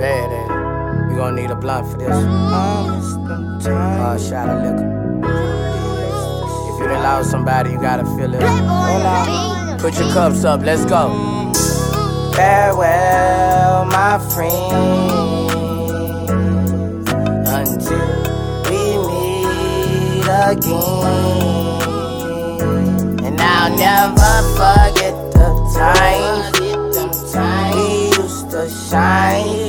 bad at it. You gon' need a blunt for this. Shot of liquor. If you done lost somebody, you gotta feel it. Put your cups up, let's go. Farewell, my friend, until we meet again. And I'll never forget the times we used to shine.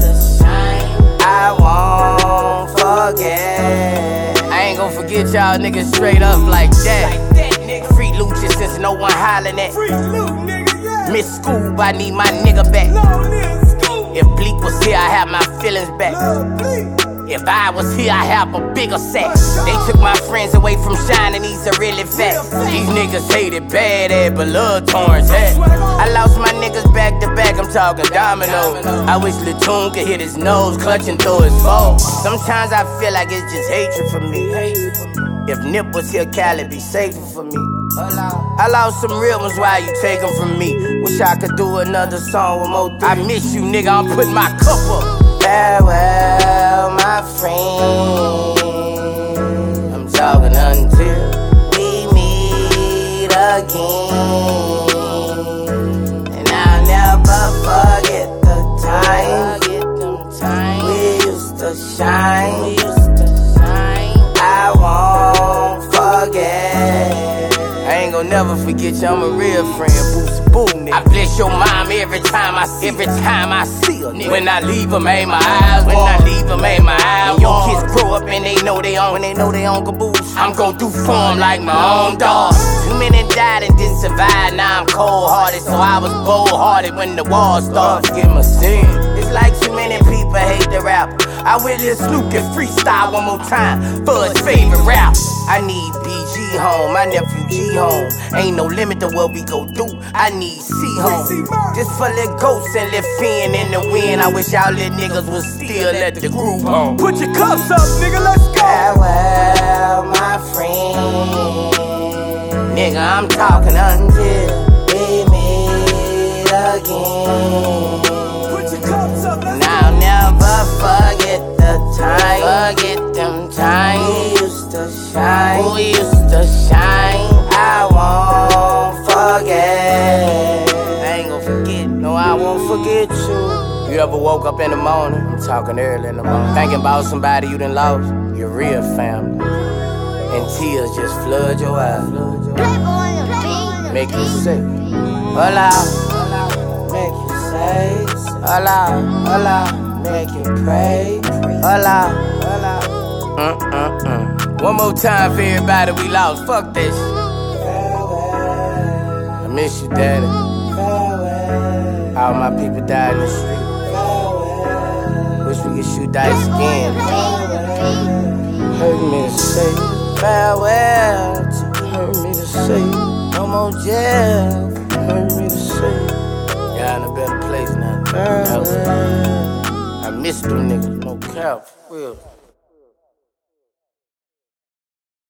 I won't forget. I ain't gon' forget y'all niggas straight up like that. Free Lucci since no one hollering at. Miss Scoob, I need my nigga back. If Bleak was here, I have my feelings back. If I was here, I have a bigger sack. They took my friends away from shining, these are really facts. These niggas hated bad at, but love torn hat. I lost my niggas back to back, I'm talking domino. I wish Latoon could hit his nose, clutching through his phone. Sometimes I feel like it's just hatred for me. If Nip was here, Cali be safer for me. I lost some real ones while you take them from me. Wish I could do another song with more. I miss you, nigga, I'm putting my cup up. Farewell, my friend, I'm talking until we meet again. And I'll never forget the times we used to shine. I won't forget. I ain't gon' never forget you, I'm a real friend, Boosie Boo, nigga. I bless your mom every time I see her, nigga. When I leave them, ain't my eyes warm. When your kids grow up and they know they own caboose, I'm gon' do for them like my own dog. Too many died and didn't survive, now I'm cold-hearted. So I was bold-hearted when the war started. Forget my sin. It's like too many people hate the rapper. I wish Lil Snoop could freestyle one more time for his favorite rap. I need BG home, my nephew G home. Ain't no limit to what we go do. I need C home. Just for Lil Ghost and Lil Finn in the wind. I wish y'all little niggas would still let the groove home. Put your cups up, nigga, let's go. Farewell, my friend. Nigga, I'm talking until we meet again. Put your cups up, let's go. I'll never forget the time. Forget them times we used to shine. Who used to shine? I won't forget. I ain't gon' forget, no, I won't forget you. You ever woke up in the morning? I'm talking early in the morning, thinking about somebody you done lost, your real family, and tears just flood your eyes, make you sick. Hola, make you say. Hola, hola, make you pray. Hola, hola. One more time for everybody we lost. Fuck this. I miss you, daddy. All my people died in the street. Wish we could shoot dice again. Hurt me to say farewell. Hurt me to say no more jail. Hurt me to say y'all in a better place now. I miss them niggas, no cap, for real.